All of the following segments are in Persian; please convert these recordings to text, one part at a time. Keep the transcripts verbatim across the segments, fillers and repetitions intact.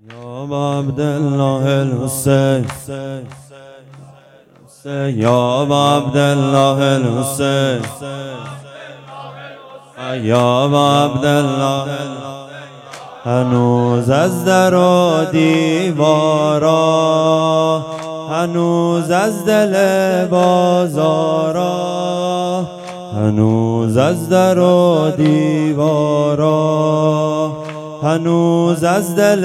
یا با عبدالله الحسین، یا با عبدالله الحسین، یا با عبدالله. هنوز از در و دیوارا، هنوز از دل بازارا، هنوز از در و دیوارا، هنوز از دل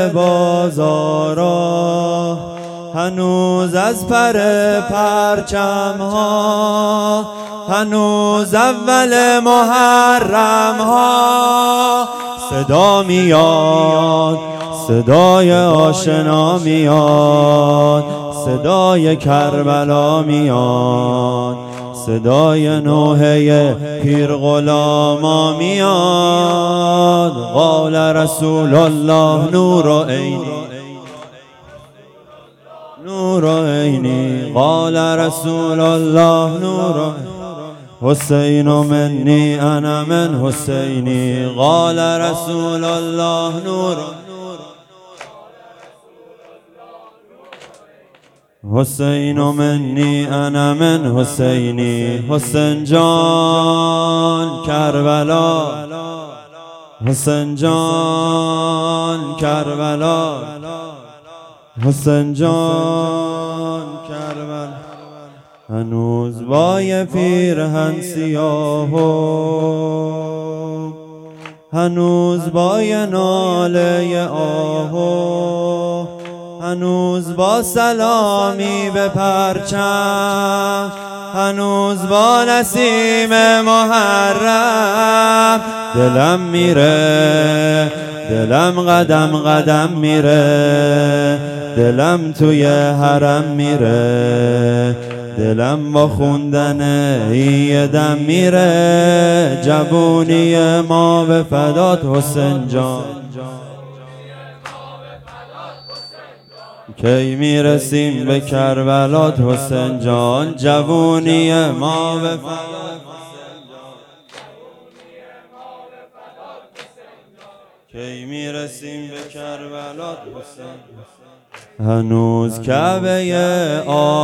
بازارا، هنوز از پر پرچم ها، هنوز اول محرم ها صدا میاد، صدای آشنا میاد، صدای کربلا میاد، صدای نوحه پیر غلاما میاد. قال رسول الله نور عینی، نور عینی، قال رسول الله نور حسین منی انا من حسینی، قال رسول الله نور حسین منی انا من حسینی. حسین جان کربلا، حسین جان کربلا، حسین جان کربلا. هنوز با یه پیرهن سیاه و هنوز با یه ناله آهو، هنوز با سلامی به پرچم، هنوز با نسیم محرم دلم میره، دلم قدم قدم میره، دلم توی حرم میره، دلم با خوندن ای دم میره. جوونی ما به فدات حسین جان، کی میرسیم به کربلات حسین جان. جوونی ما به فدات حسین جان، کی میرسیم به کربلات حسین جان. هنوز کعبه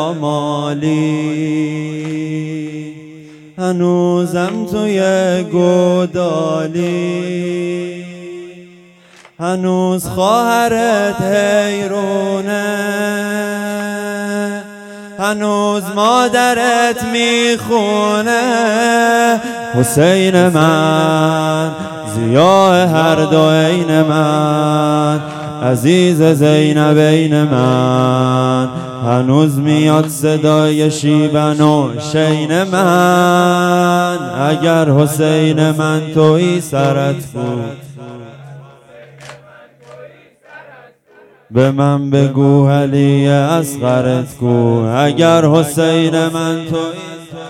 آمالی، هنوزم توی گودالی، هنوز خواهرت حیرونه، هنوز مادرت میخونه. حسین من، ضیاء هر دو عین من، عزیز زینبین من، هنوز میاد صدای شیون و شین من. اگر حسین من تویی سرت بود، به من بگو علی اصغرت کو. اگر حسین من تویی،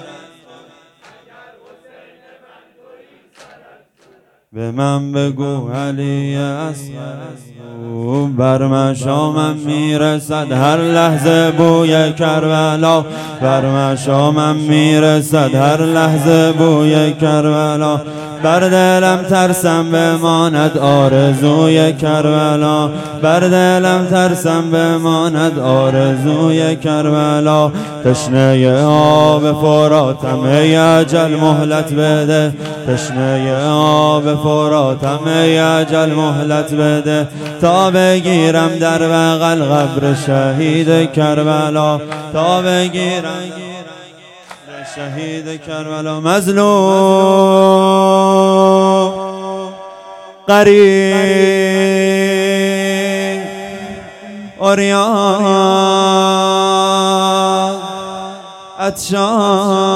به من بگو علی اصغرت کو. بر مشامم میرسد هر لحظه بوی کربلا، بر مشامم میرسد هر لحظه بوی کربلا. بر دلم ترسم بماند آرزوی کربلا، بر دلم ترسم بماند آرزوی کربلا. تشنه آب فراتم ای اجل مهلت بده، تشنه آب فراتم ای اجل مهلت بده، تا بگیرم در بغل قبر شهید کربلا، تا بگیرم شهید کربلا. مظلوم غریب عریان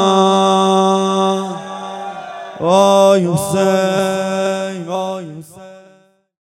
عطشان، وای حسین وای حسین.